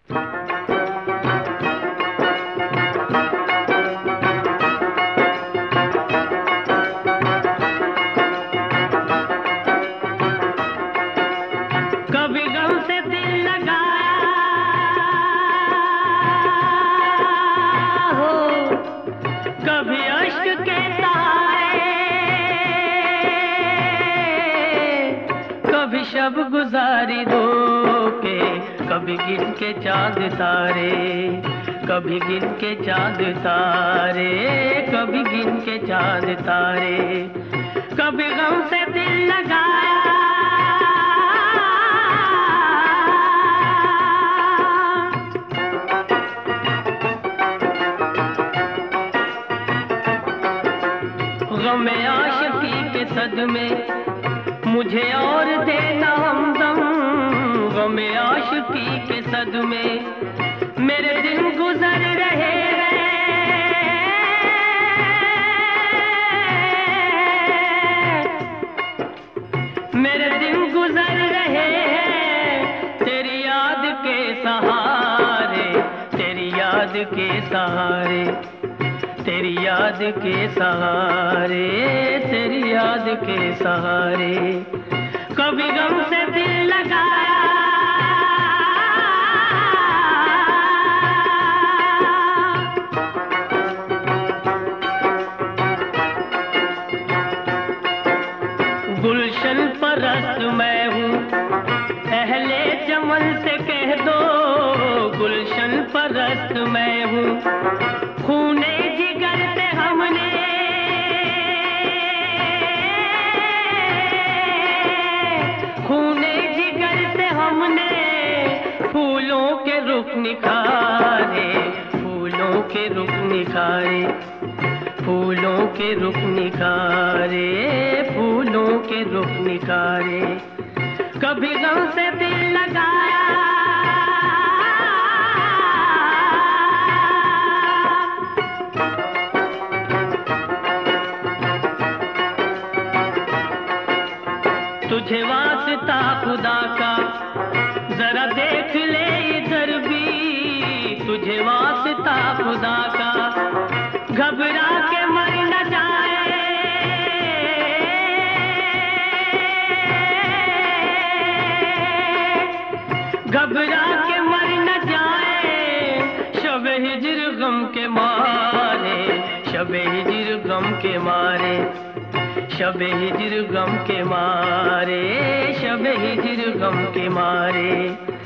कभी गम से दिल लगाया हो, कभी अश्क के सहारे, कभी शब गुजारी दो के, कभी गिन के चांद तारे, कभी गिन के चांद तारे, कभी गिन के चांद तारे। कभी गम से दिल लगाया गम आशिकी के सदमे मुझे और देना हमदम, गम आशिकी के सदमे मेरे दिन गुजर रहे हैं, मेरे दिन गुजर रहे हैं तेरी याद के सहारे, तेरी याद के सहारे, तेरी याद के सहारे, तेरी याद के सहारे। कभी गम से दिल लगाया गुलशन परस्त मैं हूँ, अहले चमन से कह दो, गुलशन परस्त मैं हूँ, खूने जिगर से हमने खूने जिगर से हमने फूलों के रुख निखारे, फूलों के रुख निखारे, फूलों के रुख निखारे, फूलों के रुख निखारे। कभी गम से दिल लगाया तुझे वास्ता खुदा का जरा देख ले इधर भी, तुझे वास्ता खुदा का घबरा के मर न जाए, घबरा के मर न जाए, शब हिज्र गम के मारे, शब हिज्र गम के मारे, शब हिज्र गम के मारे, शब हिज्र गम के मारे।